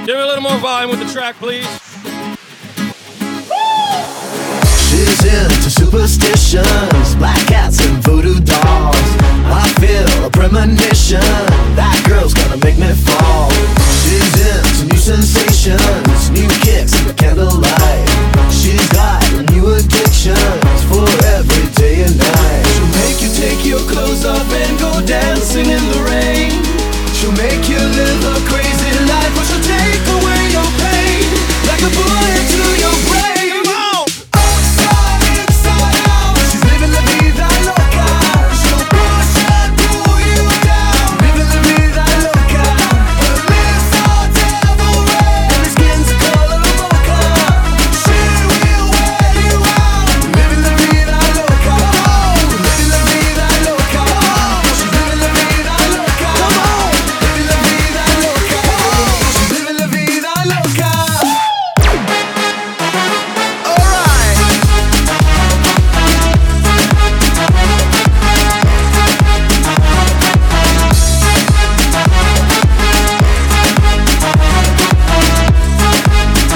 Give me a little more volume with the track, please. She's into superstitions, black cats and voodoo dolls. I feel a premonition, that girl's gonna make me fall. She's into new sensations, new kicks in the candlelight. She's got new addictions for every day and night. She'll make you take your clothes off and go dancing in the rain. She'll make you live a crazy life, but she'll take away your pain like a bullet to your brain.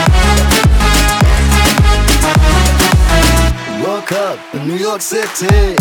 Up in New York City,